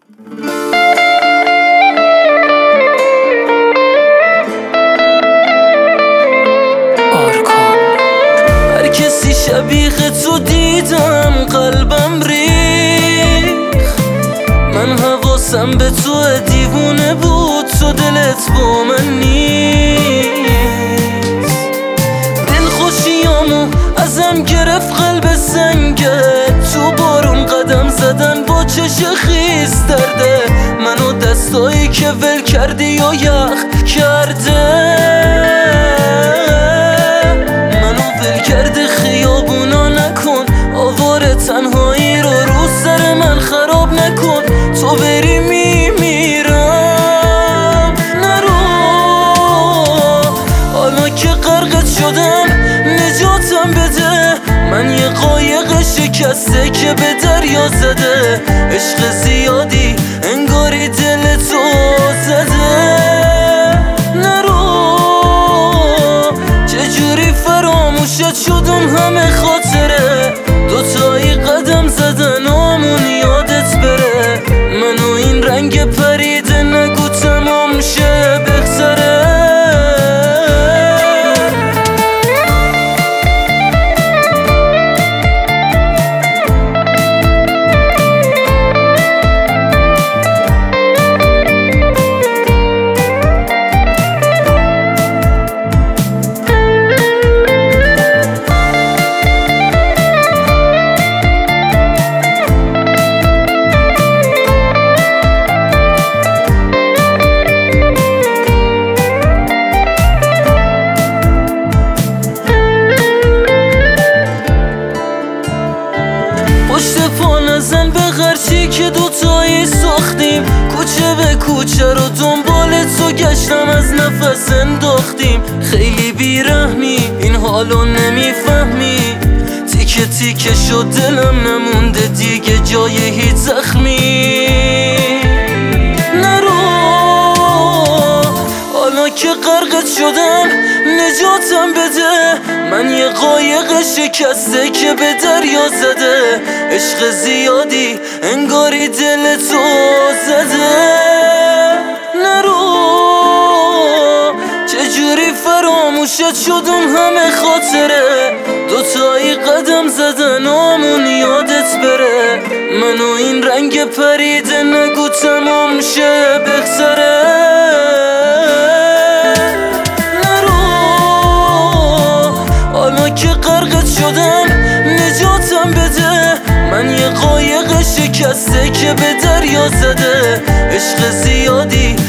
هر کسی شبیه تو دیدم قلبم ریخ، من حواسم به تو دیوونه بود، تو دلت با من نیست. دلخوشیامو ازم گرفت قلب سنگت، تو بارون قدم زدن با چش خیس درده، منو دستایی که ول کردی و یخ کرده، خیابونا نکن آواره تنهایی رو سر من خراب نکن، تو بری میمیرم نرو. حالا که غرقت شدم نجاتم بده، من یه قایق شکسته که به دریا زده، عشق زیادی انگاری دل تو زده. فراموشت شدم همه خاطره، دوتایی قدم زدنامون یادت بره، منو این رنگ پریده نگو تمام شه بهتره. پشت پا نزن به غرچی که دوتایی ساختیم، کوچه به کوچه رو دنبال تو گشتم از نفس انداختیم. خیلی بیرحمی این حالو نمیفهمی، تیکه تیکه شد دلم نمونده دیگه جای هیچ زخمی. نرو حالا که غرقت شدم نجاتم بده، من یه قایق شکسته که به دریا زده، عشق زیادی انگاری دل تو زده. نرو چجوری فراموشت شدم همه خاطره، دوتایی قدم زدنامون یادت بره، منو این رنگ پریده نگو تمام شه بهتره. که غرقت شدم نجاتم بده، من یه قایق شکسته که به دریا زده، عشق زیادی